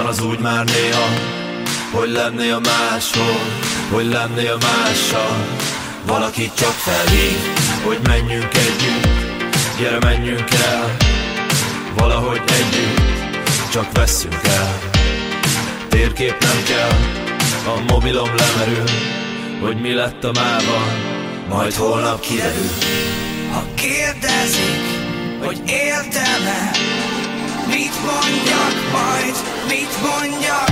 Van az úgy már néha, hogy lennél máshol, hogy lennél mással. Valaki csak felhív, hogy menjünk együtt, gyere menjünk el, valahogy együtt, csak vesszünk el. Térkép nem kell, a mobilom lemerül, hogy mi lett a mával, majd holnap kiderül. Ha kérdezik, hogy éltem-e, mit mondjak majd, mit mondjak?